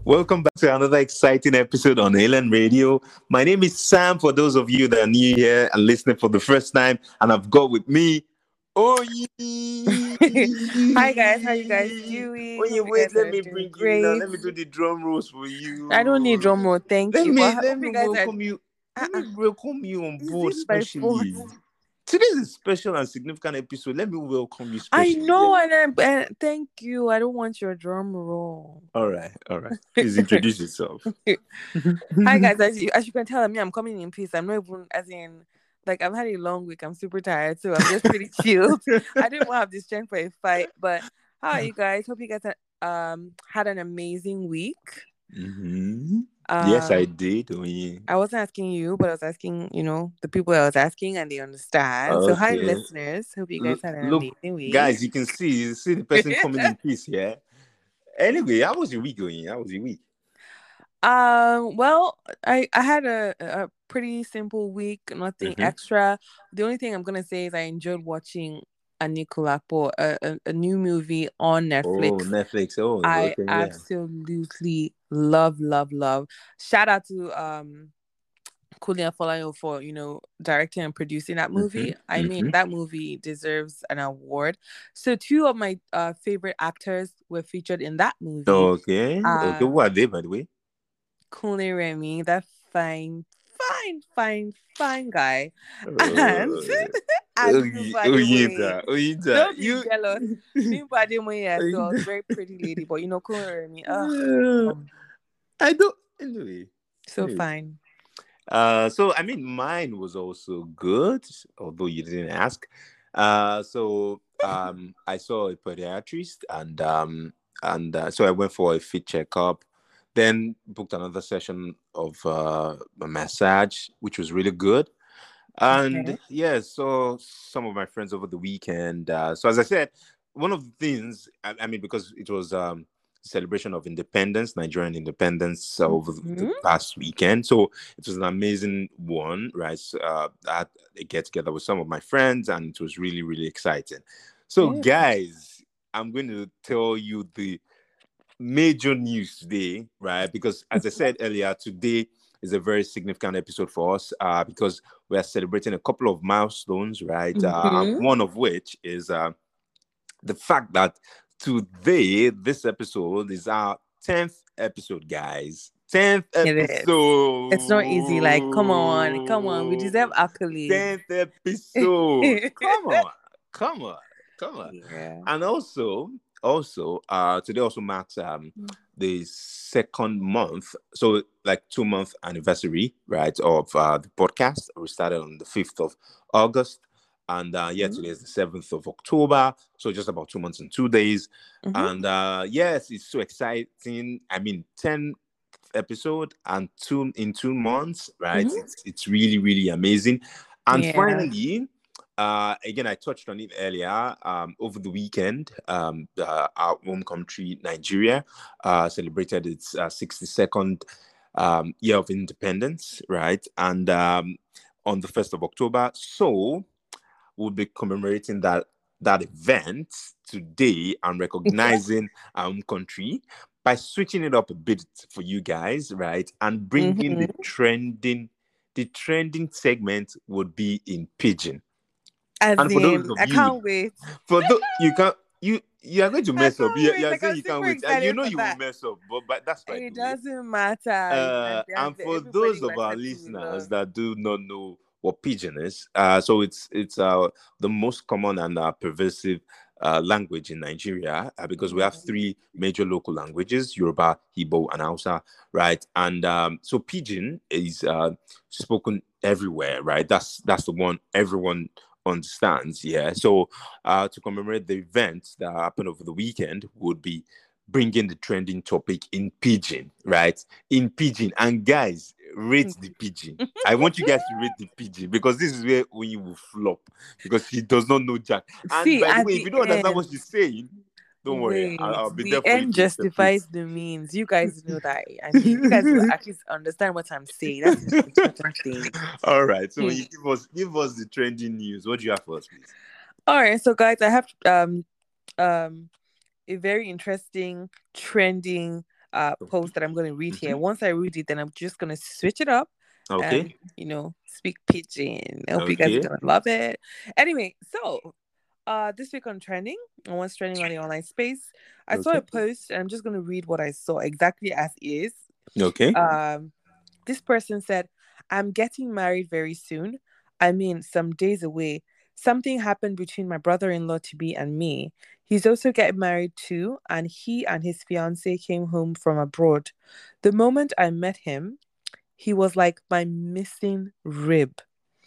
Welcome back to another exciting episode on Ellen Radio. My name is Sam, for those of you that are new here and listening for the first time. And I've got with me, Oyi. Hi guys, how you guys doing? Oyi, Hope you wait, guys let are me doing bring you in now. great. Let me do the drum rolls for I don't need drum you. roll, thank Let you. me But I let hope me you guys are. welcome you. Let Uh-uh. me welcome you on Is board it by specially. force? Today's a special and significant episode. Let me welcome you I specially. know, and thank you. I don't want your drum roll. All right. Please introduce yourself. Hi guys, as you can tell, I'm coming in peace. I'm not even as in like I've had a long week. I'm super tired, so I'm just pretty chilled. I didn't have the strength for a fight, but how are you guys? Hope you guys had an amazing week. Mm-hmm. Yes, I did. I wasn't asking you, but I was asking, the people I was asking, and they understand. So, hi, Okay. listeners. Hope you guys had an Look, amazing week. guys, you see the person coming in peace, yeah? Anyway, how was your week going? How was your week? Well, I had a pretty simple week, nothing Mm-hmm. extra. The only thing I'm gonna say is I enjoyed watching Anikulapo, a new movie on Oh, Netflix. Netflix. Oh, I okay, yeah. absolutely love, love, love. Shout out to Kulia Folayo for directing and producing that Mm-hmm. movie. I Mm-hmm. mean, that movie deserves an award. So two of my favorite actors were featured in that movie. Okay. Uh, Who are they, by the way? Kunle Remy, that fine, fine, fine, fine guy, and Uh, Adubadeweye. Oyinda, Don't be jealous. Bimbademoye as well, Oyinda. very pretty lady, but Kunle Remy, I don't. Anyway. so fine. So I mean, mine was also good, although you didn't ask. I saw a podiatrist, and so I went for a fit checkup. Then booked another session of a massage, which was really good. Okay. And yeah, so some of my friends over the weekend. So as I said, one of the things, I mean, because it was celebration of independence, Nigerian independence over the Mhm. past weekend. So it was an amazing one, right? So, I had a get together with some of my friends, and it was really, really exciting. So, Yeah. guys, I'm going to tell you the major news today, right? Because as I said earlier, today is a very significant episode for us because we are celebrating a couple of milestones, right? Mhm. One of which is the fact that today, this episode is our 10th episode, guys. 10th It is. It's not easy. Like, come on. We deserve episode. accolades. 10th episode. Come on. Yeah. And also, today also marks the second month, so like 2 month anniversary, right, of the podcast. We started on the 5th of August, and Mhm. today is the 7th of October, so just about 2 months and 2 days. Mhm. And yes, it's so exciting. I mean, 10 episode and 2 months, right? Mhm. It's really, really amazing. And Yeah. finally, again, I touched on it earlier. Over the weekend, our home country, Nigeria, celebrated its 62nd year of independence, right? And on the 1st of October. So we'll be commemorating that event today and recognizing our home country by switching it up a bit for you guys, right? And bringing Mhm. the trending segment would be in pigeon. As And for those in, of I you, can't wait. for those you can you are going to I mess up. can't You wait. are Like saying I'm you can't super wait, and you excited know for you will that. mess up, but that's by the It way. doesn't matter. And for Everybody those will of our accept it with listeners love. that do not know what pidgin is, so it's the most common and pervasive language in Nigeria because we have Mhm. three major local languages: Yoruba, Igbo, and Hausa, right? And so pidgin is spoken everywhere, right? That's the one everyone understands. Yeah. So to commemorate the events that happened over the weekend, would be bringing the trending topic in pidgin, right? In pigeon. And guys, rate the pigeon. I want you guys to rate the pigeon because this is where we will flop because she does not know Jack. And See, by the at way, if the you don't understand what end, she's saying, don't worry. wait, I'll be there the for you end to interpret. justifies the means. You guys know that. I mean, you guys will at least understand what I'm saying. That's the most important thing. All right. So when Hmm. you give us the trending news, what do you have for us, please? All right, so guys, I have um a very interesting trending post that I'm going to read here. Mhm. Once I read it, then I'm just going to switch it up and, Okay. speak pidgin. I hope you guys are Okay. going to love it. Anyway, so this week on trending, on what's trending on the online space, I saw a Okay. post and I'm just going to read what I saw exactly as is. Okay. This person said, I'm getting married very soon. I mean, some days away. Something happened between my brother-in-law to be and me. He's also getting married too, and he and his fiance came home from abroad. The moment I met him, he was like my missing rib.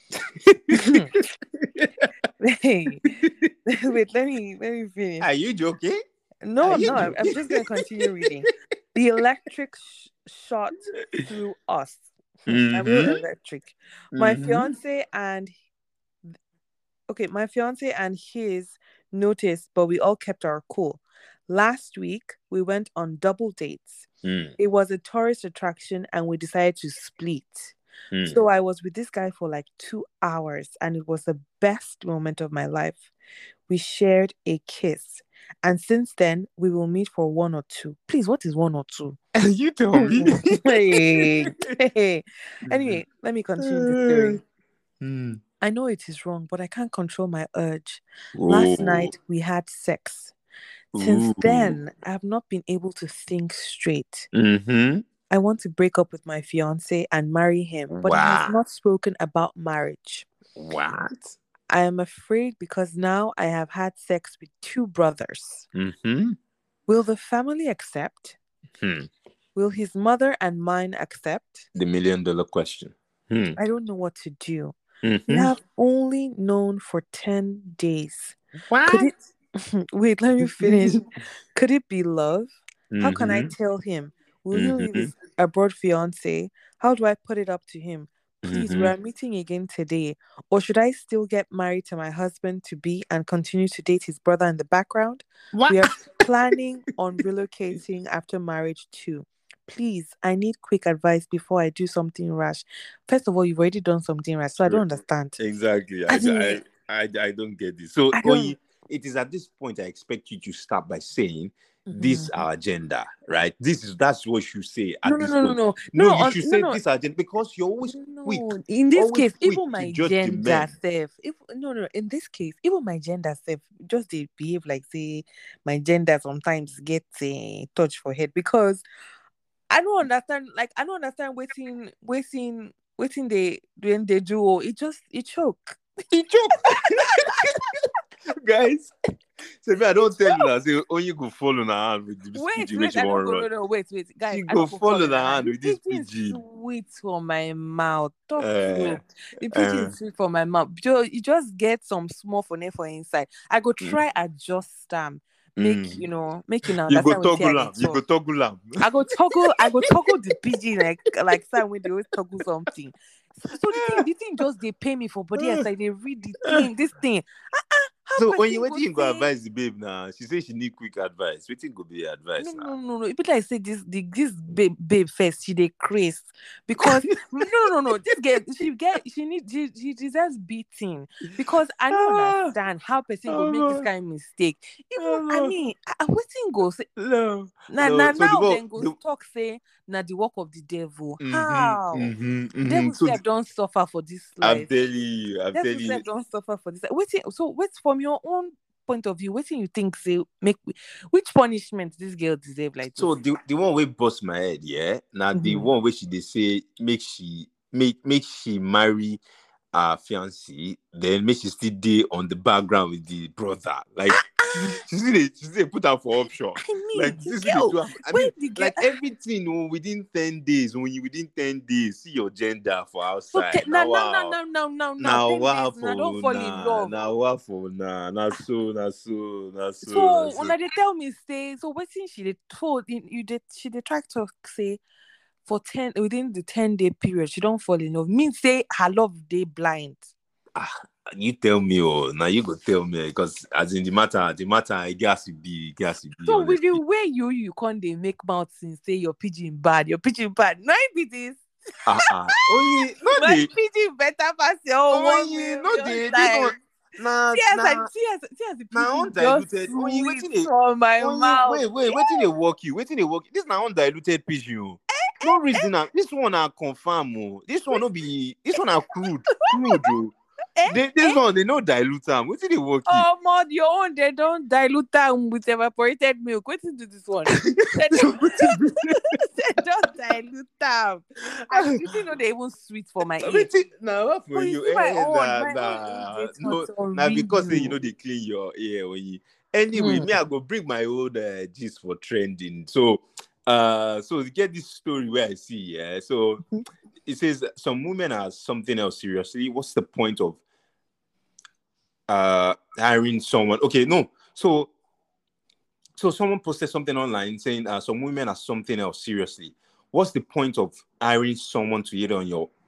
Hey, wait, let me finish. Are you joking? No, Are I'm you not. I'm joking? just gonna continue reading. The electric shot through us. I will Mm-hmm. electric. My Mm-hmm. fiance and my fiance and his noticed, but we all kept our cool. Last week we went on double dates. Mm. It was a tourist attraction and we decided to split. Mm. So I was with this guy for like 2 hours and it was the best moment of my life. We shared a kiss. And since then, we will meet for one or two. Please, what is one or two? You tell me. Hey, hey. Anyway, let me continue the story. Mm. I know it is wrong, but I can't control my urge. Last Oh. night, we had sex. Since Ooh. then, I have not been able to think straight. Mm-hmm. I want to break up with my fiance and marry him, but he has Wow. not spoken about marriage. What? I am afraid because now I have had sex with two brothers. Mm-hmm. Will the family accept? Hmm. Will his mother and mine accept? The $1 million question. Hmm. I don't know what to do. We Mm-hmm. have only known for 10 days. Could What? it wait, let me finish. Could it be love? How can I Mm-hmm. tell him? Will he leave Mm-hmm. his abroad fiance? How do I put it up to him? Please, we Mm-hmm. are meeting again today. Or should I still get married to my husband to be and continue to date his brother in the background? What? We are planning on relocating after marriage too. Please, I need quick advice before I do something rash. First of all, you've already done something rash, so I don't understand. Exactly. As in, I don't get this. So I don't. Oyi, it is at this point I expect you to start by saying this Mhm. our agenda, right? That's what you say No, at no, this no, no, point. no, No, no, you should no, say no, this agenda because you're no. In this always case, quick even to my judge the gender men. self, if no, no, in this case, even my gender self, just they behave like say my gender sometimes gets a touch for head because I don't understand. Like I don't understand waiting they when they do. It choke. He joke, guys. So me, I don't tell you Choke. that. Say, oh, you go follow na hand with this Wait, PG, which wait, you I don't want go. run. No, no, wait, guys, She I go don't go fall follow in her na hand. hand The with this pigeon is PG. sweet for my mouth. Talk Uh, true. The pigeon uh, is sweet for my mouth. You just get some small for inside. I go try adjust them. mm. Make you You go understand what I toggle dey am. You go talk. toggle am. I go toggle the pigeon like time when they always toggle something. So the thing just they pay me for body aside. They read the thing, this thing. How So when you person go waiting, you go say advise the babe now. She say she need quick advice. Waiting go be no, advice no, now. no, no. It be like say this babe first. She dey craze because no, no, no. This girl she deserves beating because I don't Ah, understand how person go make this oh, kind of mistake. Even I no, mean, waiting go say no, now no. So the now more then go the talk say na the work of the devil. How devil So self don't suffer for this I'm life. telling you, I'm Devil telling you. self don't suffer for this. Waiting. So wait from your own point of view. Waiting you think say make which punishment this girl deserve like this. So the one way bust my head, yeah. Now the Mhm. one where she they say make she marry fiancé, then make she still dey on the background with the brother. Like she still put her for option. I mean, Like this is the girl, two. I when mean, the girl like everything within 10 days, when you within 10 days, see your gender for so outside. now Now now now wow. now now now now Now 10 days wow and I don't for fall in nah. love. Now wow for nah. Not So so. when they tell me say so waiting she did told you did she did try to say for 10 within the 10-day period she don't fall in love. Mean say her love day blind. Ah, you tell me, oh, now you go tell me because as in the matter, it gas to be So with the honestly. way you can't they make mouth and say your pigeon bad, no it be this. Only no My dey pigeon better pass your own one only no million dey this one. times. Nah, See as the now pigeon just undiluted. Only sweet waiting they from my mouth. waiting they walk you. Waiting they walk. This now undiluted pigeon. No reason. This one I confirm. This one no be. This one are crude. Oh. This one they no dilute them. Waiting they walk you. Oh, mod, your own, they don't dilute them with evaporated milk. Wait to this one. They don't dilute them. And you know they even sweet for my ear. Now what for Oh, you? see my own No, tastes on now because radio. you know they clean your ear when you. Anyway, me I go bring my old gist for trending. So to get this story where I see, yeah. So it says some women are something else seriously. What's the point of hiring someone? Okay, no. So someone posted something online saying some women are something else seriously. What's the point of hiring someone to either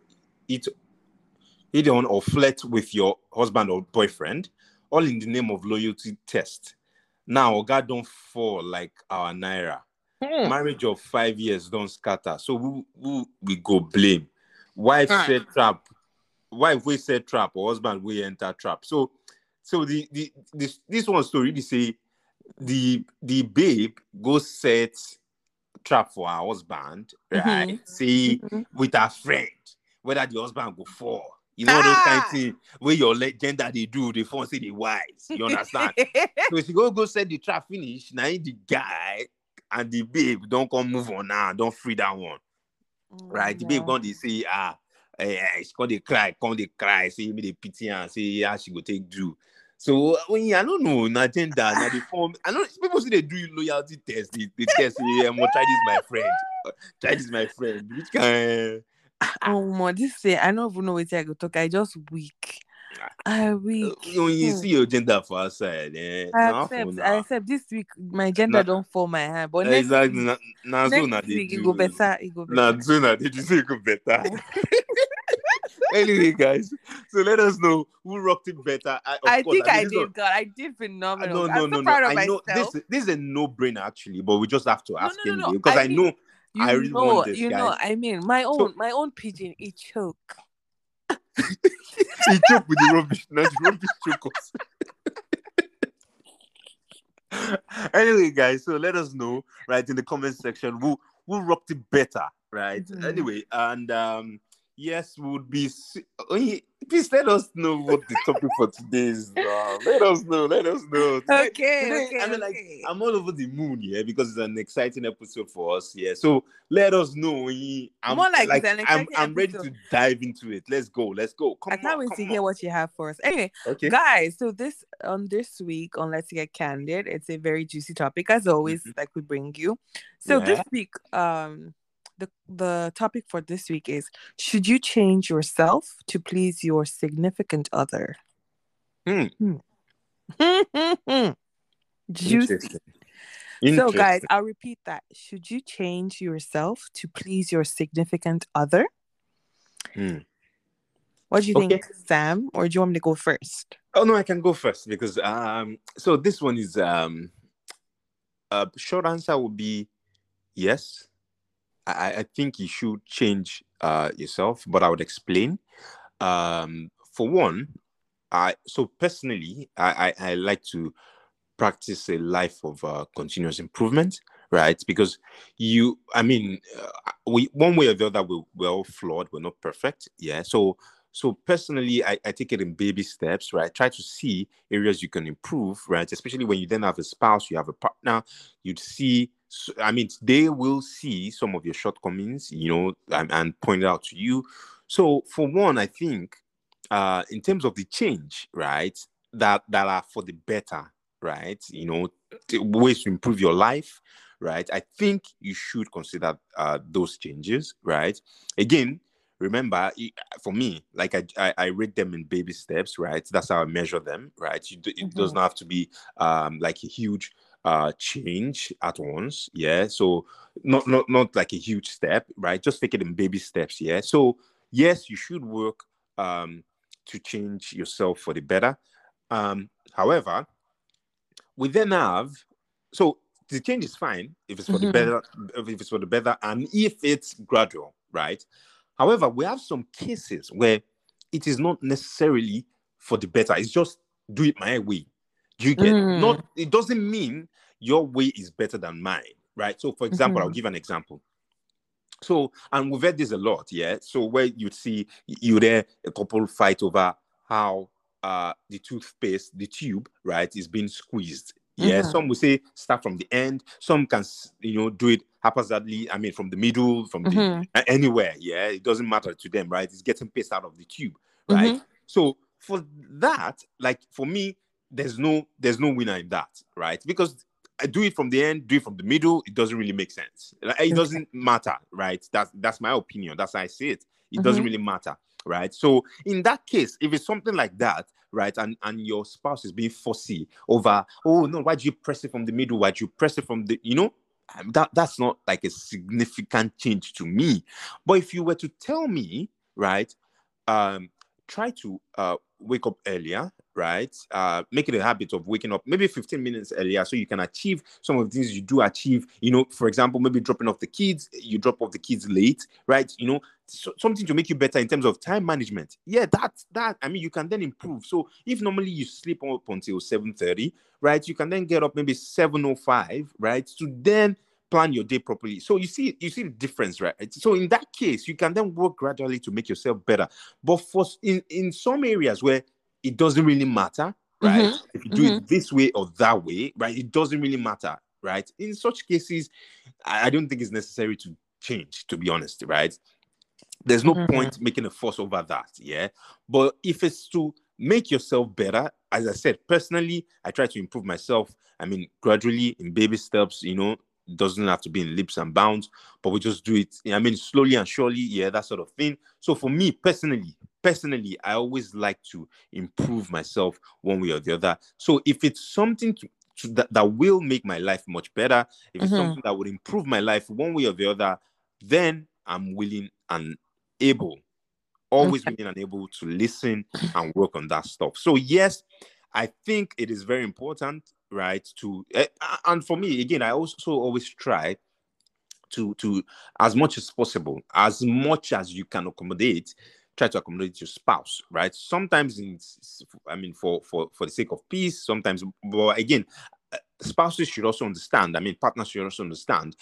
on or flirt with your husband or boyfriend, all in the name of loyalty test? Now, God don't fall like our Naira. Marriage of 5 years don't scatter. So who we go blame? Wife said trap. Wife we said trap, or husband we enter trap. So this one story they say the babe go set trap for her husband, right? Say with her friend, whether the husband go fall. You know those kind of things where your gender they do, they phone say they wise. You understand? So if you go set the trap finish, now the guy and the babe don't come move on now, don't free that one. Right? The babe gone they say, she's gonna cry, say me the pity and say she go take do. So when I don't know, na gender, na the form. I know people say they do loyalty test. They test me. I'm gonna try this, my friend. Try this, my friend. Which kind? Oh my, this say I don't even know what I go talk. I just weak. I weak. When you see your gender for outside, I accept. This week my gender don't fall my hand, but next exactly. week, Next week it go better. It go better. Did you say it go better? Anyway, guys, so let us know who rocked it better. I did. God, I did phenomenal. No, I'm so proud of myself. This is a no-brainer actually, but we just have to ask him No. because I know I really want this guy. I mean, my own pigeon, it choke. He choke with the rubbish, not the rubbish choke us. Anyway, guys, so let us know right in the comment section who rocked it better, right? Anyway, and yes, would be. Please let us know what the topic for today is. Let us know. Today, Okay. I mean, I'm all over the moon here because it's an exciting episode for us. Yeah, so let us know. I'm ready to dive into it. Let's go. I can't wait to hear what you have for us. Anyway, okay, guys. So this week on Let's Get Candid, it's a very juicy topic as always. Like we bring you. So this week, the topic for this week is: should you change yourself to please your significant other? Juicy. So, guys, I'll repeat that. Should you change yourself to please your significant other? What do you think, Sam? Or do you want me to go first? Oh no, I can go first because so this one is short answer would be yes. I think you should change yourself, but I would explain. For one, so personally, I like to practice a life of continuous improvement, right? Because we one way or the other we're all flawed, we're not perfect, yeah. So personally, I take it in baby steps, right? Try to see areas you can improve, right? Especially when you then have a spouse, you have a partner, you'd see. They will see some of your shortcomings, and point it out to you. So for one, I think, in terms of the change, right, that are for the better, right, ways to improve your life, right, I think you should consider those changes, right? Again, remember, for me, like I rate them in baby steps, right? That's how I measure them, right? It does not have to be like a huge change at once, yeah. So not like a huge step, right? Just take it in baby steps, yeah. So yes, you should work to change yourself for the better. However, we then have, so the change is fine if it's for the better, and if it's gradual, right? However, we have some cases where it is not necessarily for the better. It's just do it my way. Do you get? Not, it doesn't mean your way is better than mine, right? So, for example, I'll give an example. So, and we've heard this a lot, yeah. So, where you'd see a couple fight over how the toothpaste, the tube, right, is being squeezed. Yeah, some will say start from the end. Some can, do it haphazardly. I mean, from the middle, from the anywhere. Yeah, it doesn't matter to them, right? It's getting paste out of the tube, right? So for that, like for me, there's no winner in that, right? Because I do it from the end, do it from the middle. It doesn't really make sense. Like, it doesn't matter, right? That's my opinion. That's how I see it. It doesn't really matter, right? So in that case, if it's something like that, right, and your spouse is being fussy over, oh no, why'd you press it from the middle? Why'd you press it from the, that's not like a significant change to me. But if you were to tell me, right, try to wake up earlier, right? Make it a habit of waking up maybe 15 minutes earlier so you can achieve some of the things you do achieve. For example, maybe dropping off the kids, you drop off the kids late, right? Something to make you better in terms of time management. Yeah, that I mean, you can then improve. So if normally you sleep up until 7:30, right? You can then get up maybe 7:05, right? To then plan your day properly. So you see the difference, right? So in that case, you can then work gradually to make yourself better. But for in some areas where it doesn't really matter, right? If you do it this way or that way, right? It doesn't really matter, right? In such cases, I don't think it's necessary to change, to be honest, right? There's no point making a fuss over that, yeah? But if it's to make yourself better, as I said, personally, I try to improve myself. I mean, gradually in baby steps, it doesn't have to be in leaps and bounds, but we just do it, I mean, slowly and surely, yeah, that sort of thing. So for me, personally, I always like to improve myself one way or the other. So if it's something that will make my life much better, if it's something that would improve my life one way or the other, then I'm willing and able, always willing and able to listen and work on that stuff. So yes, I think it is very important, right, to and for me, again, I also always try to as much as possible, as much as you can accommodate, try to accommodate your spouse, right? Sometimes for the sake of peace, sometimes, but again, spouses should also understand, I mean, partners should also understand,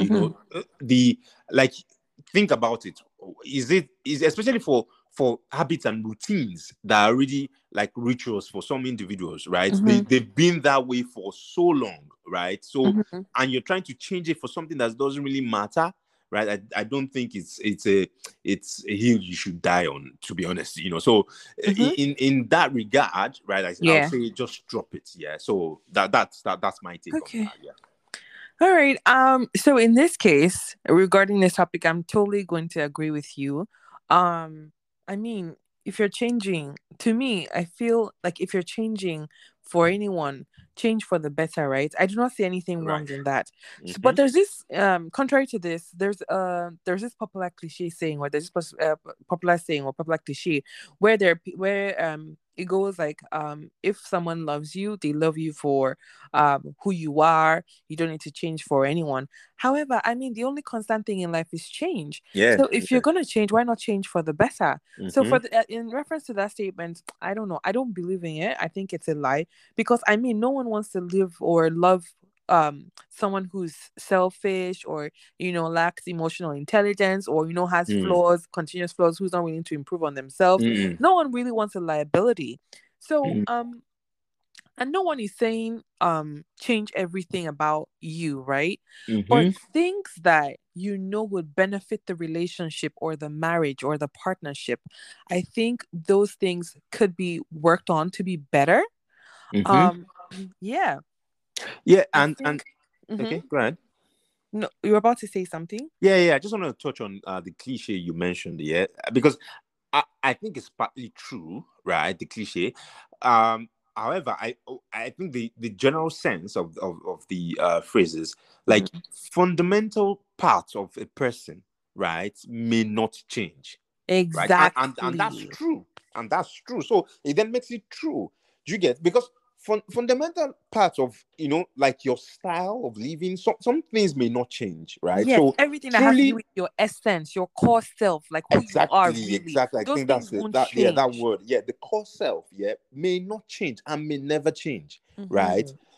think about it. Is especially for habits and routines that are already like rituals for some individuals, right? They've been that way for so long, right? So, and you're trying to change it for something that doesn't really matter, right? I don't think it's a hill you should die on, to be honest. So in that regard, right? I'll say just drop it. Yeah. So that's my take on that. Yeah. All right. So in this case, regarding this topic, I'm totally going to agree with you. I mean, if you're changing, to me, I feel like if you're changing for anyone, change for the better, right? I do not see anything wrong in that. So, but there's this, contrary to this, there's this popular cliche saying, or there's this popular saying or popular cliche where it goes like, if someone loves you, they love you for who you are. You don't need to change for anyone. However, I mean, the only constant thing in life is change. Yeah. So if you're going to change, why not change for the better? So in reference to that statement, I don't know. I don't believe in it. I think it's a lie, because I mean, no one wants to live or love someone who's selfish or lacks emotional intelligence, or has flaws, continuous flaws, who's not willing to improve on themselves. No one really wants a liability. So and no one is saying change everything about you, right? But things that would benefit the relationship or the marriage or the partnership, I think those things could be worked on to be better. Yeah. And okay, go ahead. No, you're about to say something? Yeah. I just want to touch on the cliche you mentioned, yeah, because I think it's partly true, right? The cliche. However, I think the general sense of the phrases, like fundamental parts of a person, right, may not change. Exactly. Right? And that's true. And that's true. So it then makes it true. Do you get? Because fundamental part of, like your style of living. Some things may not change, right? Yes, So everything that has to do truly, with your essence, your core self, like who you are really, exactly. I those think that's things it. won't That, yeah, that change. word, yeah, the core self, yeah, may not change and may never change, right? Mm-hmm.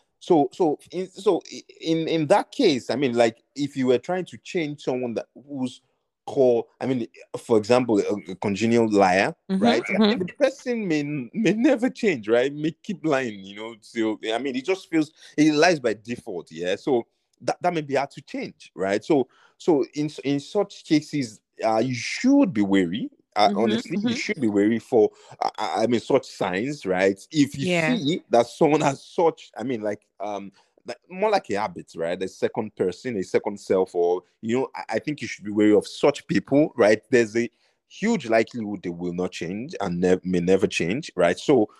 So in that case, I mean, like if you were trying to change someone that who's core, I mean, for example, a congenial liar, right? I Mm-hmm. mean, the person may never change, right? May keep lying, So I mean, it just feels it lies by default, yeah. So that may be hard to change, right? So in such cases, you should be wary. Mm-hmm. Honestly, you Mm-hmm. should be wary for, I mean, such signs, right? If you Yeah. see that someone has such, I mean, like more like a habit, right? A second person, a second self, or I think you should be wary of such people, right? There's a huge likelihood they will not change and may never change, right?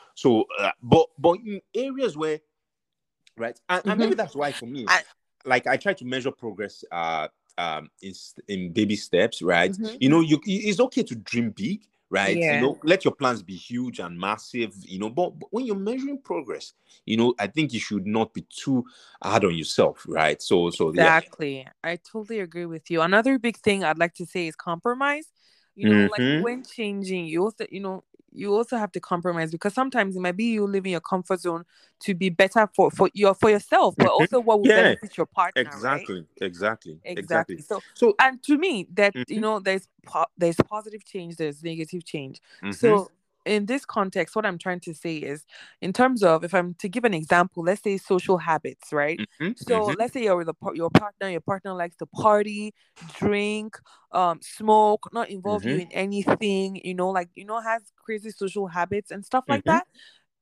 But in areas where, right, and Mm-hmm. maybe that's why for me, I, like I try to measure progress in baby steps, right? mm-hmm. It's okay to dream big, right? Yeah. Let your plans be huge and massive, but when you're measuring progress, I think you should not be too hard on yourself, right? So yeah. Exactly. I totally agree with you. Another big thing I'd like to say is compromise. Like Mm-hmm. when changing, you also have to compromise because sometimes it might be you leaving your comfort zone to be better for yourself, but Mm-hmm. also what will Yeah, benefit your partner, right? exactly. Exactly. So And to me, that mhm, there's positive change, there's negative change. mhm, So in this context, what I'm trying to say is, in terms of, if I'm to give an example, let's say social habits, right? mhm, So mhm, let's say you're with your partner likes to party, drink, smoke, not involve you mhm, in anything, like has crazy social habits and stuff like mhm, that.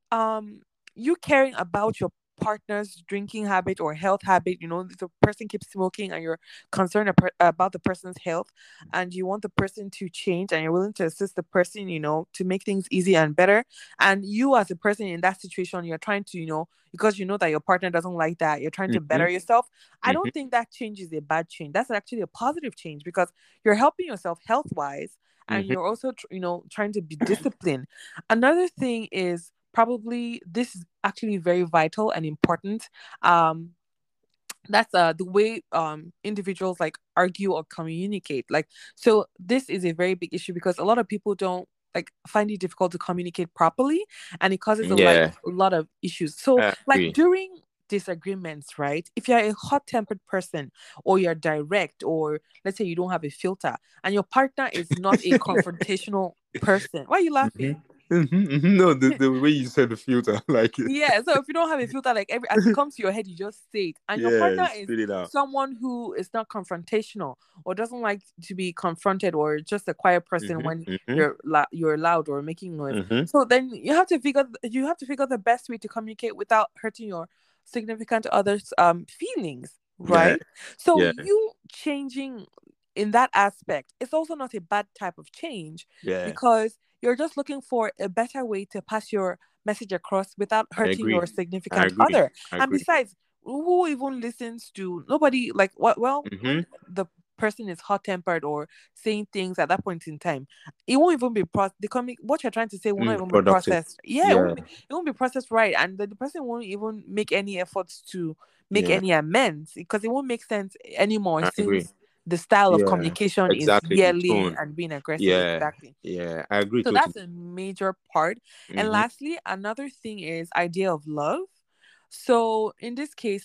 um you caring about your partner's drinking habit or health habit, if the person keeps smoking and you're concerned about the person's health, and you want the person to change, and you're willing to assist the person, to make things easier and better, and you as a person in that situation, you're trying to, because you know that your partner doesn't like that, you're trying to better mhm, yourself. I mhm, don't think that change is a bad change. That's actually a positive change, because you're helping yourself health wise, and mhm, you're also trying to be disciplined. Another thing is, probably this is actually very vital and important. um that's the way individuals like argue or communicate. Like, so this is a very big issue because a lot of people don't like find it difficult to communicate properly, and it causes yeah, a lot of issues. So I like agree. during disagreements, right, if you're a hot-tempered person, or you're direct, or let's say you don't have a filter, and your partner is not a confrontational person, why are you Mhm, laughing? No, the way you said the filter, like it. Yeah, so if you don't have a filter, like as it comes to your head, you just say it. And your Yeah, partner is spit it out. someone who is not confrontational, or doesn't like to be confronted, or just a quiet person Mhm, when mhm, you're loud or making noise. mhm. So then you have to figure the best way to communicate without hurting your significant other's feelings, Yeah, right? So yeah, you changing in that aspect, it's also not a bad type of change, yeah. because you're just looking for a better way to pass your message across without I hurting agree. your I significant agree. other. I And agree. besides, who even listens to nobody? Like what? Well, when Mhm. the person is hot tempered or saying things at that point in time, it won't even be what you're trying to say will not even be Productive. processed. Yeah, Yeah, it won't be processed right, and the person won't even make any efforts to make yeah. any amends, because it won't make sense anymore, I agree. since the style of Yeah, communication is exactly. The yelling tone. and being aggressive. Yeah, Exactly. yeah. I agree So totally. that's a major part. And Mhm, lastly, another thing is idea of love. So in this case,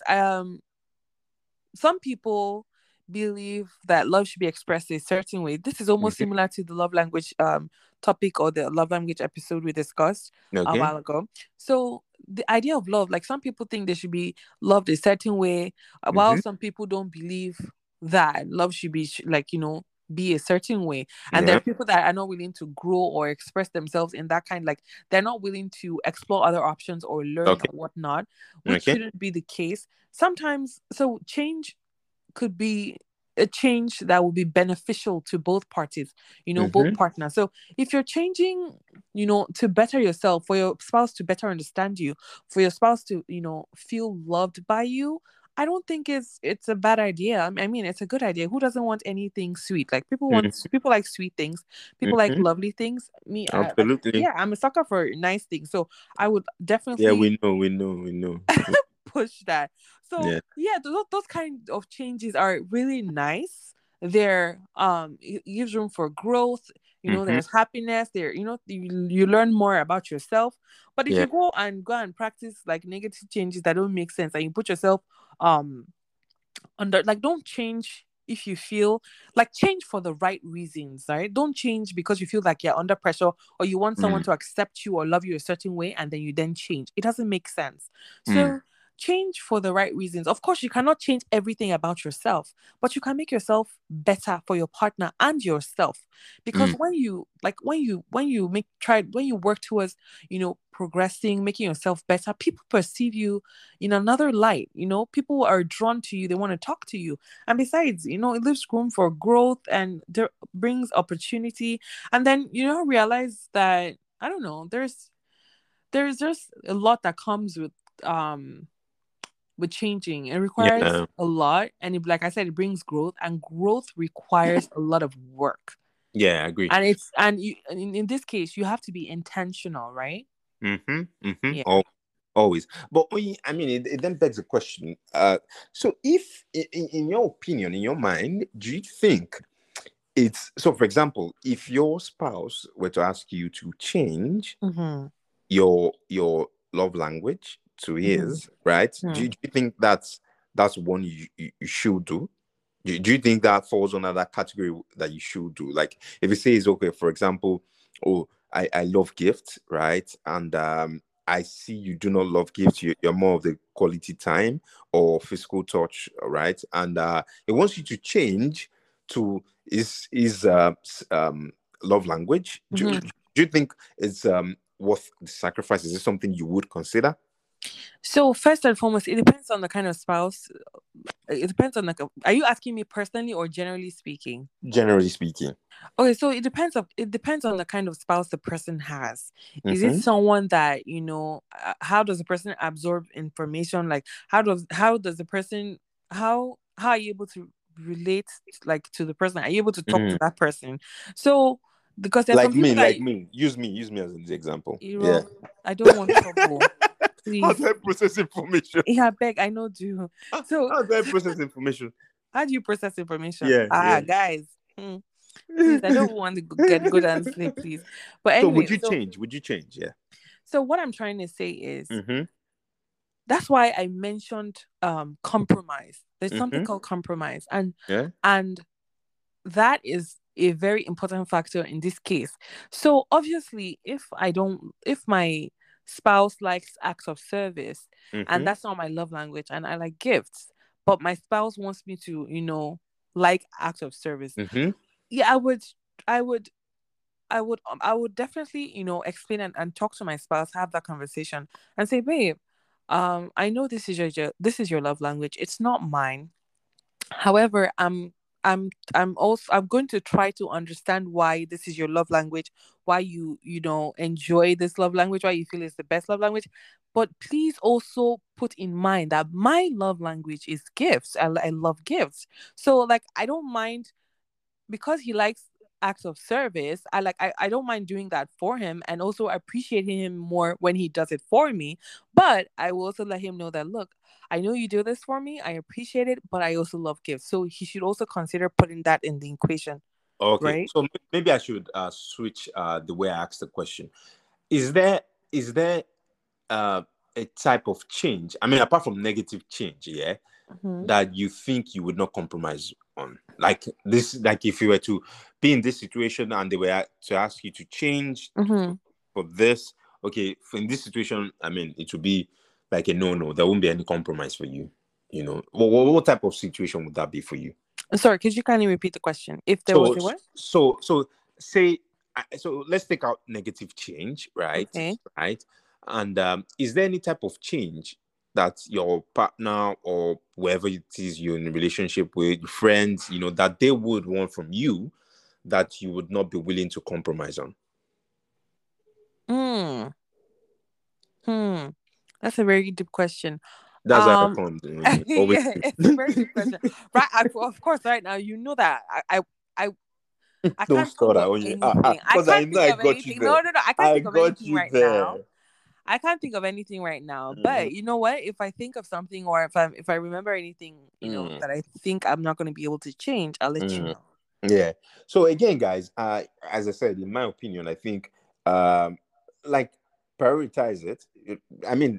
some people believe that love should be expressed a certain way. This is almost mhm. similar to the love language topic, or the love language episode we discussed a Okay. while ago. So the idea of love, like some people think they should be loved a certain way, while Mhm. some people don't believe that love should be be a certain way. And there Yeah. are people that are not willing to grow or express themselves in that kind, like they're not willing to explore other options or learn Okay. or whatnot, which Okay. shouldn't be the case sometimes. So change could be a change that will be beneficial to both parties, both Mhm. partners. So if you're changing, to better yourself, for your spouse to better understand you, for your spouse to, feel loved by you, I don't think it's a bad idea. I mean, it's a good idea. Who doesn't want anything sweet? Like people like sweet things. People like Mm-hmm. lovely things. Me, I like, Absolutely. yeah, I'm a sucker for nice things. So I would Yeah, definitely we know. push that. So Yeah. yeah, those kind of changes are really nice. They're it gives room for growth. Mm-hmm. There's happiness there. You learn more about yourself. But if Yeah. you go and practice like negative changes that don't make sense, and you put yourself um under, like, don't change if you feel like, change for the right reasons, right? Don't change because you feel like you're under pressure, or you want someone Mm. to accept you or love you a certain way, and then you then change. It doesn't make sense. Mm. So change for the right reasons. Of course, you cannot change everything about yourself, but you can make yourself better for your partner and yourself. Because Mm. when you work towards progressing, making yourself better, people perceive you in another light. People are drawn to you, they want to talk to you. And besides, it leaves room for growth, and there brings opportunity. And then realize that, I don't know, there's just a lot that comes with changing. It requires Yeah. a lot, and like I said, it brings growth, and growth requires a lot of work. Yeah, I agree. And it's and you in this case, you have to be intentional, right? Mm-hmm. Mm-hmm. Yeah. Always. But I mean, it then begs the question. So if in your opinion, in your mind, do you think it's so? For example, if your spouse were to ask you to change Mm-hmm. your love language to Mm-hmm. his, right? Do you think that's one you should do? Do you think that falls under that category that you should do? Like if it says, okay, for example, oh, I love gifts, right? And I see you do not love gifts. You're more of the quality time or physical touch, right? And it wants you to change to is love language. Mm-hmm. Do you think it's worth the sacrifice? Is it something you would consider? So first and foremost, it depends on the kind of spouse. It depends on, like, are you asking me personally or generally speaking? Generally speaking. Okay, so it depends on the kind of spouse the person has. Is it Mm-hmm. someone that, how does the person absorb information? Like, how does the person, how are you able to relate, like, to the person? Are you able to talk to that person? So, because there's some people that, Like me. Use me as an example. Yeah. I don't want trouble, How please. do I process information? Yeah, beg, I know do. So, How do I process information? how do you process information? Yeah, yeah. Guys. Please, I don't want to get good and sleep, please. But So anyway, so Would you change? Yeah. what I'm trying to say is, Mm-hmm. that's why I mentioned compromise. There's something Mm-hmm. called compromise, and Yeah. and that is a very important factor in this case. So obviously, if my spouse likes acts of service, and Mm-hmm. that's not my love language, and I like gifts, but my spouse wants me to, like acts of service, Mm-hmm. yeah, I would I would definitely, explain, and talk to my spouse, have that conversation, and say, babe, I know this is your love language. It's not mine. However, I'm going to try to understand why this is your love language, why you enjoy this love language, why you feel it's the best love language. But please also put in mind that my love language is gifts. I love gifts. So, like, I don't mind, because he likes acts of service. I don't mind doing that for him, and also appreciating him more when he does it for me. But I will also let him know that, look, I know you do this for me, I appreciate it, but I also love gifts. So he should also consider putting that in the equation, Okay. right? So maybe I should switch the way I asked the question. Is there uh, a type of change? I mean, apart from negative change, yeah, Mm-hmm. that you think you would not compromise on, like this, like if you were to be in this situation and they were to ask you to change Mm-hmm. for this, okay, in this situation, I mean, it would be like a no, there won't be any compromise for you. What type of situation would that be for you? Sorry, could you kindly repeat the question? If there was So a what? so say so let's take out negative change, right? Okay. Right. And is there any type of change that your partner or whoever it is you're in a relationship with, friends, that they would want from you that you would not be willing to compromise on? Hmm. Hmm. That's a very deep question. That's how I found always. Yeah, it's a very good question. Right, of course, right now you know that I I Don't can't think start that of on you. anything. I Because I can't know think I of got you anything. there. No, no, no. I can't I think of got anything you right now. there. I can't think of anything right now. Mm, But you know what? If I think of something, or if I remember anything, mm, that I think I'm not going to be able to change, I'll let you mm. know. Yeah. So again, guys, as I said, in my opinion, I think um like prioritize it. I mean,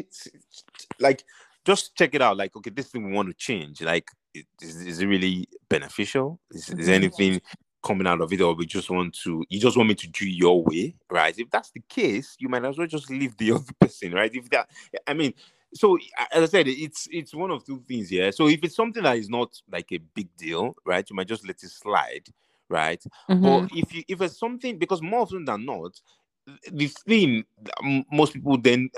like just check it out. Like, okay, this thing we want to change. Like, is it really beneficial? Is Hmm. anything coming out of it, or you just want me to do your way, right? If that's the case, you might as well just leave the other person, right? If that, I mean, so as I said, it's one of two things here. So if it's something that is not like a big deal, right, you might just let it slide, right? But Hmm. if it's something, because more often than not, the thing that most people then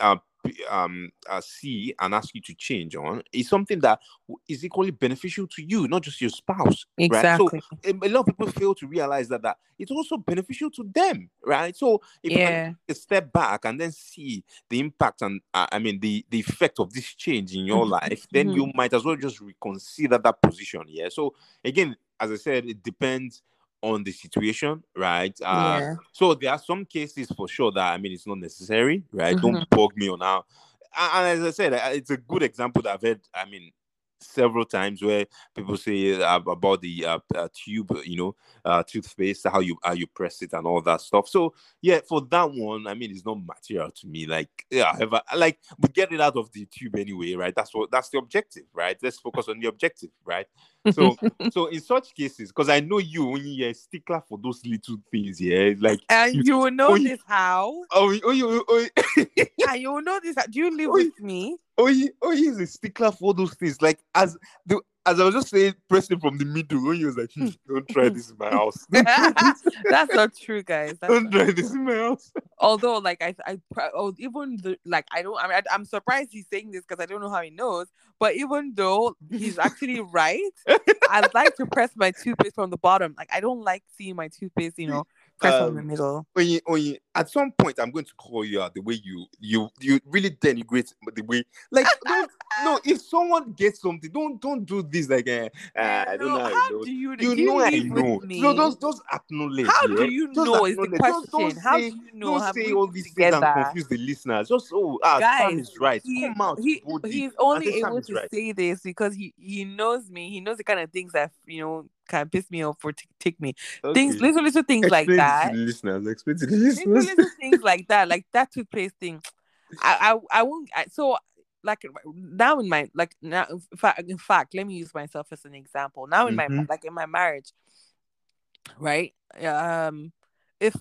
see and ask you to change on is something that is equally beneficial to you, not just your spouse, right? So Exactly. a lot of people fail to realize that it's also beneficial to them, right? So if you can Yeah. take a step back and then see the impact and I mean the effect of this change in your life, then Hmm. you might as well just reconsider that position. Yeah. So again, as I said, it depends on the situation, right? Yeah. So there are some cases for sure that I mean it's not necessary, right? Don't Hmm. bug me on how. And as I said, it's a good example that I've heard. I mean, several times where people say about the tube, toothpaste, how you press it and all that stuff. So yeah, for that one, I mean, it's not material to me. Like, yeah, however, like we get it out of the tube anyway, right? That's the objective, right? Let's focus on the objective, right? So so in such cases, because I know you when you're a stickler for those little things, yeah, like you And you will oh know you this how. And you will know this. Do you live oh with me? he's a stickler for those things. Like as I was just saying, pressing from the middle when he was like, "Don't try this in my house. Don't try this. That's not true, guys. That's Don't not try true. this in my house." Although, like even the like I don't. I mean, I'm surprised he's saying this because I don't know how he knows. But even though he's actually right, I like to press my toothpaste from the bottom. Like I don't like seeing my toothpaste, See, press from the middle. at some point I'm going to call you out the way you really denigrate the way like don't no if someone gets something don't do this like I don't Hello, know how it how knows. do you You do you know I live with know. So me? just acknowledge, How do yeah. you Just know is the acknowledge. Don't question. How do say you know? don't Have say we all moved these things and together? confuse the listeners. Just Sam Guys, is right. he Come out he boldly he's and only say Sam able is to right. say this because he knows me. He knows the kind of things that can piss me off or tick me. Things, Okay. little things like Explain this to that. the listeners. Explain to the Little listeners. things like that toothpaste thing. I won't. So like now in fact, let me use myself as an example. Now in my Mm-hmm. like in my marriage, right? If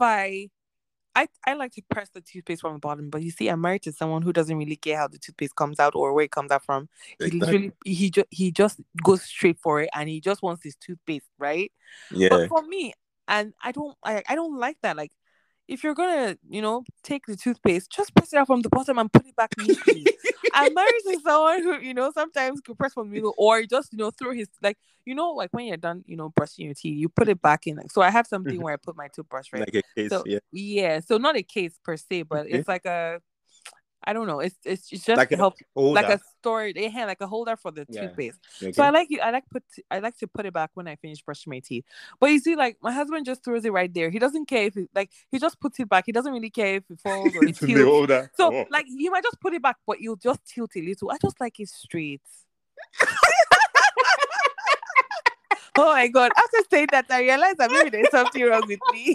I like to press the toothpaste from the bottom, but you see, I'm married to someone who doesn't really care how the toothpaste comes out or where it comes out from. He Exactly. literally he just goes straight for it, and he just wants his toothpaste, right? But Yeah. for me, and I don't like that. Like, if you're gonna, take the toothpaste, just press it out from the bottom and put it back neatly. I'm married to someone who, sometimes could press from the middle or just, throw his like when you're done, brushing your teeth, you put it back in. Like, so I have something where I put my toothbrush, right? Like a case, So yeah. yeah, so not a case per se, but Okay. it's like I don't know. It's just Like to a help, like holder. a storage. They have like a holder for the Yeah. toothpaste. So Okay. I like to put it back when I finish brushing my teeth. But you see, like my husband just throws it right there. He doesn't care if he just puts it back. He doesn't really care if it falls or it It's in the tilts. holder. So Oh. like he might just put it back, but he'll just tilt a little. I just like it straight. Oh my god! After saying that, I realized that maybe there's something wrong with me.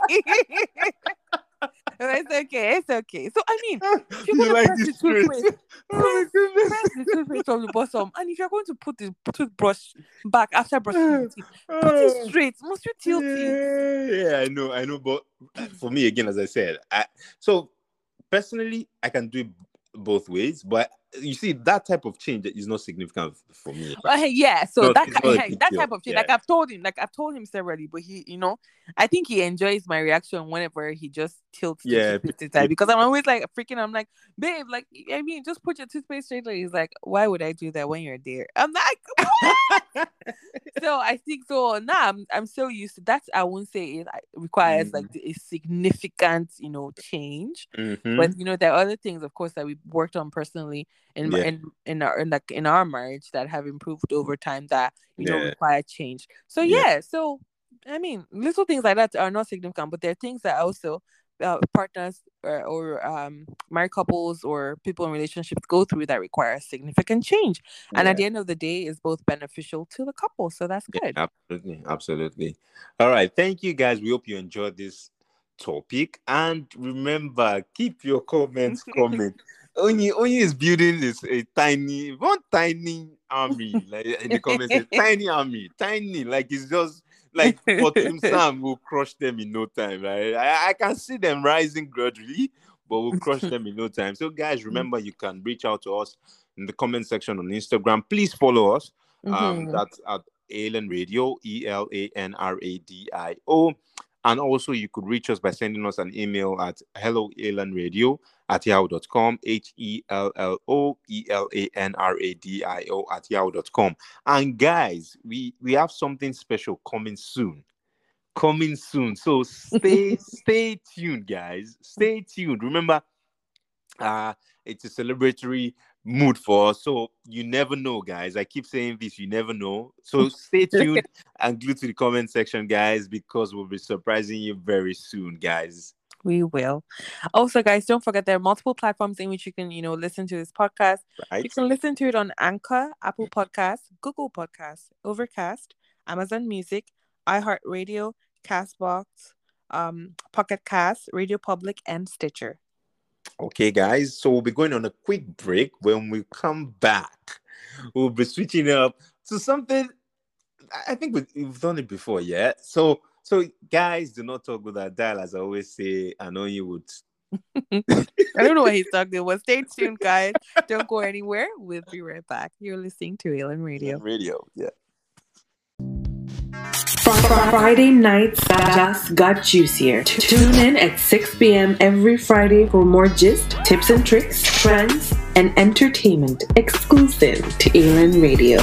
It's okay. It's okay. So I mean, if you're You gonna like press this the straight. toothpaste, Oh my goodness. press the toothpaste from the bottom, and if you're going to put the toothbrush back after brushing your Oh, teeth, put it oh. straight. Must you tilt it? Yeah, I know, but for me, again, as I said, so personally, I can do it both ways, but you see, that type of change is not significant for me. Yeah. So It's not a big that deal. type of thing, Yeah. like I've told him severally, but he, I think he enjoys my reaction whenever he just tilts the Yeah. toothpaste inside because I'm always like freaking. I'm like, babe, like I mean, just put your toothpaste straight. He's like, why would I do that when you're there? I'm like, so I think so now I'm so used to that. I won't say it requires like a significant, change. Mm-hmm. But there are other things, of course, that we worked on personally. Yeah. in our marriage that have improved over time that Yeah. require change. So Yeah. yeah, so I mean, little things like that are not significant, but there are things that also partners or married couples or people in relationships go through that require significant change. And at Yeah. the end of the day, is both beneficial to the couple. So that's Yeah, good. absolutely. Absolutely. All right. Thank you guys. We hope you enjoyed this topic. And remember, keep your comments coming. Only is building this one tiny army, like in the comments, a tiny army, tiny, like it's just like for Team Sam will crush them in no time, right? I can see them rising gradually, but we'll crush them in no time. So, guys, remember you can reach out to us in the comment section on Instagram. Please follow us. That's at Elan Radio, ELANRADIO. And also, you could reach us by sending us an email at helloelanradio@yahoo.com, HELLOELANRADIO@yahoo.com. And guys, we have something special coming soon. So stay tuned, guys. Stay tuned. Remember, it's a celebratory mood for us, so you never know, guys. I keep saying this, you never know, so stay tuned and glued to the comment section, guys, because we'll be surprising you very soon, guys. We will. Also, guys, don't forget there are multiple platforms in which you can, listen to this podcast. Right. You can listen to it on Anchor, Apple Podcasts, Google Podcasts, Overcast, Amazon Music, iHeartRadio, Castbox, Pocket Cast, Radio Public, and Stitcher. Okay, guys, so we'll be going on a quick break. When we come back, we'll be switching up to something I think we've done it before, yeah. So guys, do not talk with that dial, as I always say. I know you would. I don't know what he's talking about. Stay tuned, guys. Don't go anywhere. We'll be right back. You're listening to Elan Radio. Yeah. Friday nights just got juicier. Tune in at 6 p.m. every Friday for more gist, tips and tricks, trends, and entertainment exclusive to Elan Radio.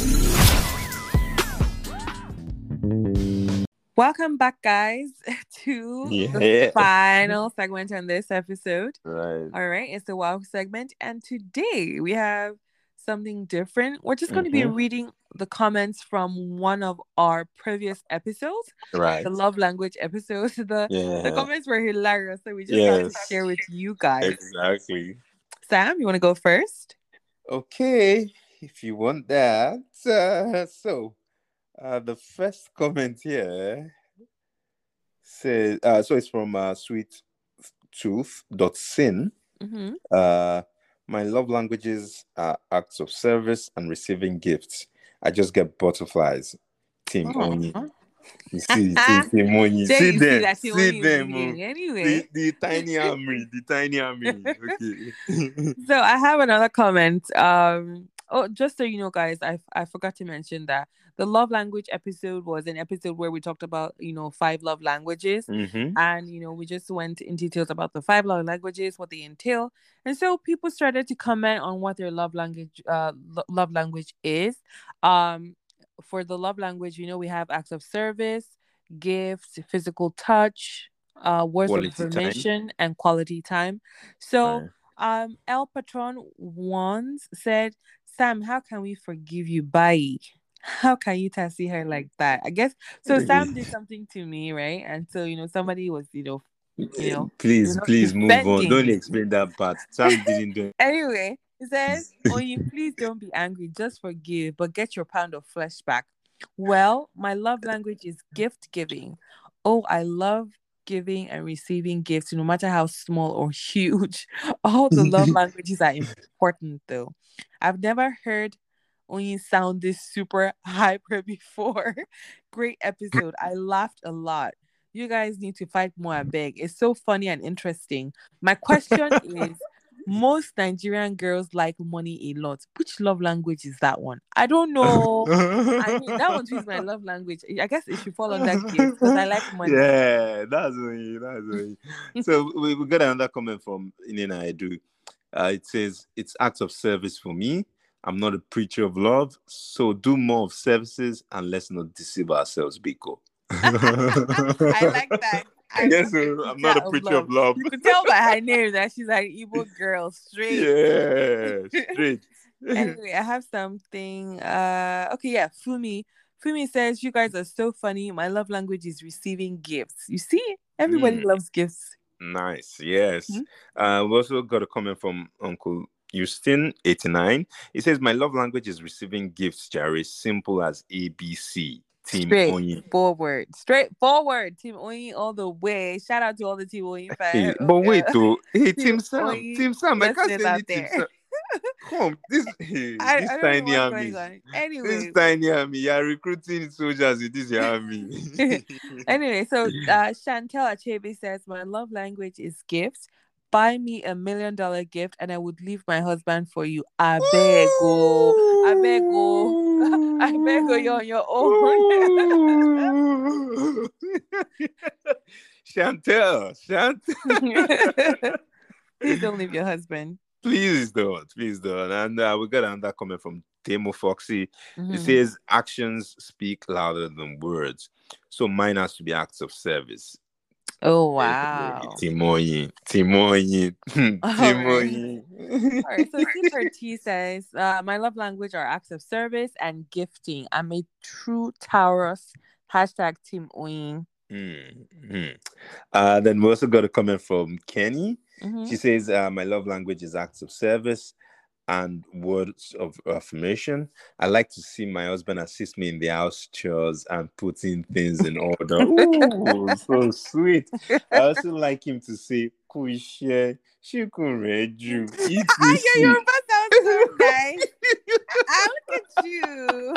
Welcome back, guys, to the final segment on this episode. Right. All right, it's the WOW segment, and today we have something different. We're just going to be reading the comments from one of our previous episodes, right? The love language episodes. The comments were hilarious, so we just have to share with you guys. Exactly. Sam, you want to go first? Okay, if you want that. The first comment here says, so it's from sweettooth.sin. My love languages are acts of service and receiving gifts. I just get butterflies. Team Oni. You see Team Oni. See them. Anyway. The tiny army. Okay. So I have another comment. Just so you know, guys, I forgot to mention that the love language episode was an episode where we talked about 5 love languages, and we just went in details about the 5 love languages, what they entail, and so people started to comment on what their love language is. For the love language, we have acts of service, gifts, physical touch, words of affirmation, and quality time. So El Patron once said, Sam, how can we forgive you? Bye. How can you see her like that? I guess so. Sam did something to me, right? And so somebody was please move on. Don't explain that part. Sam didn't do it. Anyway, he says, please don't be angry, just forgive, but get your pound of flesh back. Well, my love language is gift giving. Oh, I love giving and receiving gifts, no matter how small or huge. All the love languages are important, though. I've never heard Onyi sound this super hyper before. Great episode. I laughed a lot. You guys need to fight more, I beg. It's so funny and interesting. My question is, most Nigerian girls like money a lot. Which love language is that one? I don't know. I mean, that one is my love language. I guess it should fall on that gift because I like money. Yeah, that's me. So we got another comment from Inina Edu. It says, it's acts of service for me. I'm not a preacher of love, so do more of services and let's not deceive ourselves, Biko. I like that. Yes, I'm not a preacher of love. You could tell by her name that she's like Igbo girl, straight. Yeah, straight. Anyway, I have something. Okay, yeah, Fumi. Fumi says, "You guys are so funny. My love language is receiving gifts. You see, everybody loves gifts." Nice. Yes. We also got a comment from Uncle Houston 89. He says, "My love language is receiving gifts, Jerry. Simple as ABC." Team Oyin. Straightforward. Team Oyin all the way. Shout out to all the Team Oyin fans. But wait, though. Hey, Team Sam. Oyin Team Sam. I can't listeners say out anything. there. Come, this I this don't tiny know what's army. going on. Anyway, This tiny army. You are recruiting soldiers in this army. Anyway, so Chantel Achebe says, "My love language is gifts. Buy me $1 million gift and I would leave my husband for you. I beg oh. I beg oh. I beg oh, you're on your own." Chantel. Please don't leave your husband. Please don't. And we got another comment from Temo Foxy. It says, "Actions speak louder than words. So mine has to be acts of service." Oh, wow. Timoyin. All right. So Super T says, "My love language are acts of service and gifting. I'm a true Taurus. #Team Oyin." Then we also got a comment from Kenny. She says, "My love language is acts of service and words of affirmation. I like to see my husband assist me in the house chores and putting things in order." Ooh, so sweet. I also like him to say, "Kushe, shikureju." Your sounds so nice. Look at you.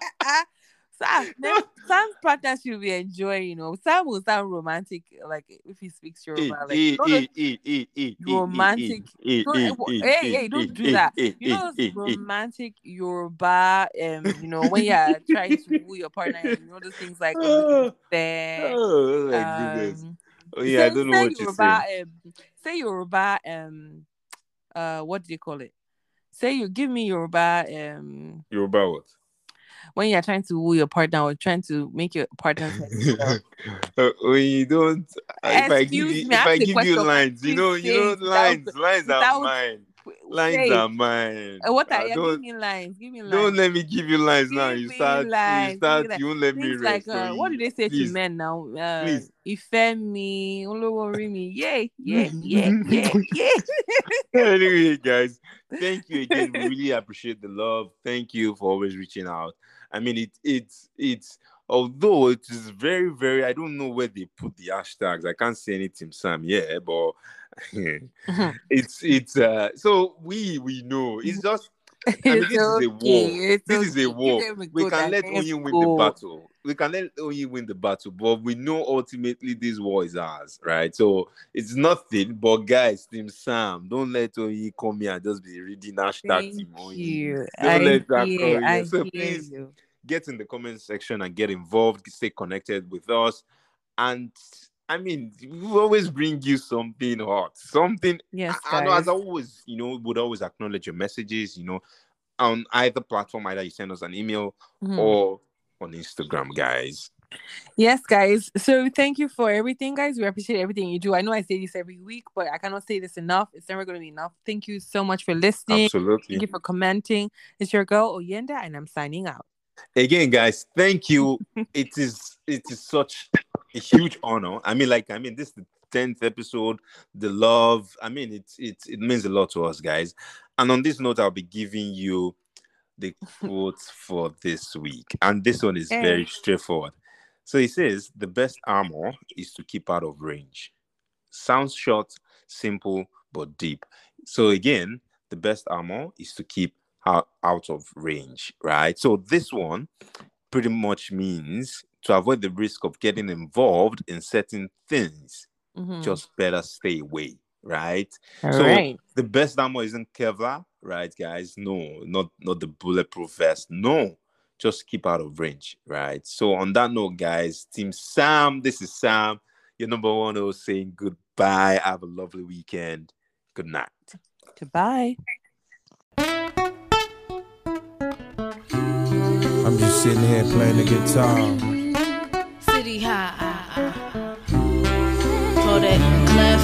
Sam's partner should be enjoying, Sam will sound romantic, like if he speaks Yoruba, romantic. Hey, don't do that. Those romantic Yoruba, when you're trying to woo your partner, those things like there. Oh my goodness. I don't know what you're saying. Say Yoruba, what do you call it? Say you give me Yoruba, Yoruba what? When you're trying to woo your partner or trying to make your partner when you don't, if I give you lines, lines are mine. Lines are mine. What are you? Give me lines. Don't let me give you lines now. You start. You won't let me rest. Like, what do they say to men now? Please. Ifemi, Oloworimi. Yeah. Anyway, guys, thank you again. We really appreciate the love. Thank you for always reaching out. I mean, it's although it is very, very, I don't know where they put the hashtags. I can't say anything, Sam. Yeah, but it's so we know. It's just, I mean, this is a war. This is a war. We can let Oyin win the battle. We can let Oyin win the battle, but we know ultimately this war is ours, right? So it's nothing. But guys, Team Sam, don't let Oyin come here and just be reading hashtag Team Oyin. Don't let that come here. So please get in the comment section and get involved. Stay connected with us. And I mean, we always bring you something hot, something. Yes, I know, as always, would always acknowledge your messages, on either platform. Either you send us an email or on Instagram, guys. Yes, guys. So thank you for everything, guys. We appreciate everything you do. I know I say this every week, but I cannot say this enough. It's never going to be enough. Thank you so much for listening. Absolutely. Thank you for commenting. It's your girl Oyenda, and I'm signing out. Again, guys, thank you. It is such a huge honor. I mean, this is the 10th episode. The love. I mean, it means a lot to us, guys. And on this note, I'll be giving you the quotes for this week. And this one is very straightforward. So it says, "The best armor is to keep out of range." Sounds short, simple, but deep. So again, the best armor is to keep out of range, right? So this one pretty much means to avoid the risk of getting involved in certain things, just better stay away, right? The best armor isn't Kevlar, right, guys? No, not the bulletproof vest. No, just keep out of range, right? So on that note, guys, Team Sam, this is Sam, your number one host, saying goodbye. Have a lovely weekend. Good night. Goodbye. I'm just sitting here playing the guitar. City High. about it, Cliff.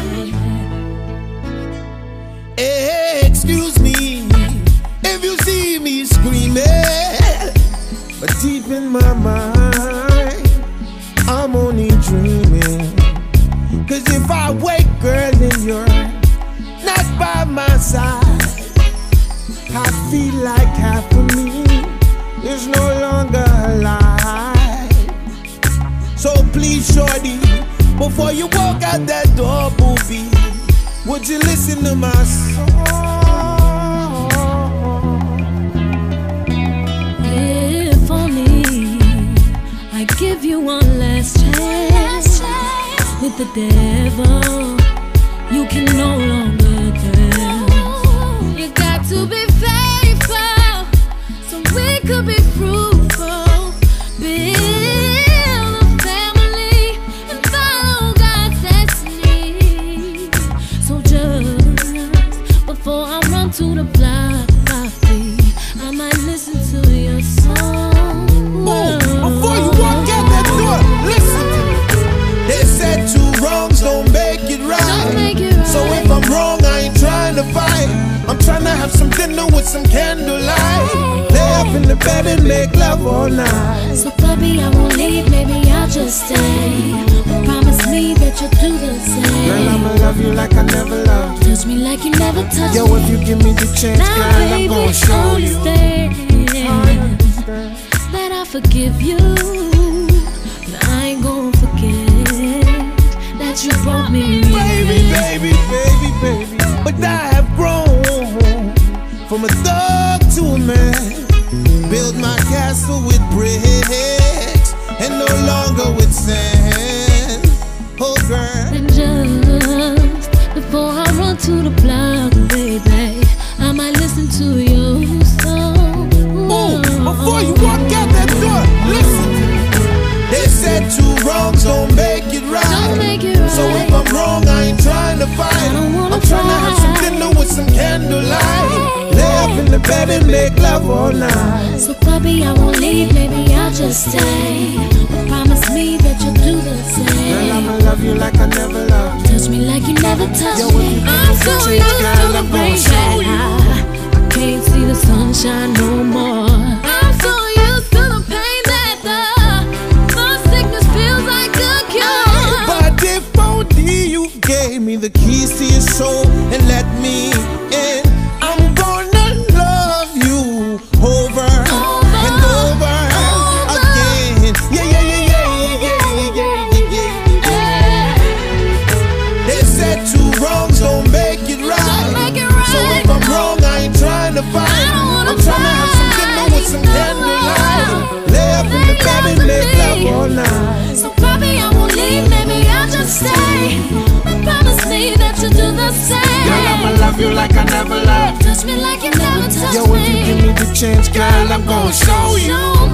Hey, excuse me if you see me screaming, but deep in my mind, I'm only dreaming. 'Cause if I wake, girl, and you're not by my side, I feel like half of me is no longer alive. So please, shorty, before you walk out that door, booby, would you listen to my song? If only I give you one last chance with the devil, you can no longer tell. You got to be faithful so we could be fruitful. Build a family and follow God's destiny. So just before I run to the block, my feet, I might listen to your song. Before you walk out that door, listen. They said two wrongs don't make it right. So if I'm wrong, I ain't trying to fight. I'm trying to have some dinner with some candlelight. Lay up in the bed and make love all night. So puppy, I won't leave, maybe I'll just stay. Promise me that you'll do the same. Girl, I'ma love you like I never loved you. Touch me like you never touched Yo, me. if you give me the chance, Now, girl, I'm baby, gonna show you. understand that I forgive you, but I ain't gonna forget that you brought me. Baby, baby, baby, baby. But I have grown from a thug to a man. Build my castle with bricks and no longer with sand. Oh, girl. And just before I run to the block, baby, I might listen to your song. Ooh, before you walk out that door, listen. They said two wrongs don't make it right. Don't make it right. So if I'm wrong, I ain't trying to fight. I'm trying to have some dinner with some candlelight. Lay up in the bed and make love all night. So puppy, I won't leave, maybe I'll just stay. But promise me that you'll do the same. Girl, I'ma love you like I never loved you. Touch me like you never touched Yo, me. I'm so used to the rain that I can't see the sunshine no more. I'm so used to the pain that the sickness feels like a cure. But if only you gave me the keys to your soul and let me in, I'm gonna love you over and over again. Yeah, yeah, yeah, yeah, yeah, yeah, yeah, yeah. They said two wrongs don't make it right. So if I'm wrong, I ain't trying to fight. I'm trying to have some dinner with some candlelight. Lay up in the bed and make love all night. So probably I won't leave, maybe I'll just stay. But promise me that you'll do the same. Girl, I'ma love you like I never loved. Touch me like you never touched Yo, me. if you give me the chance, girl, I'm gonna show you.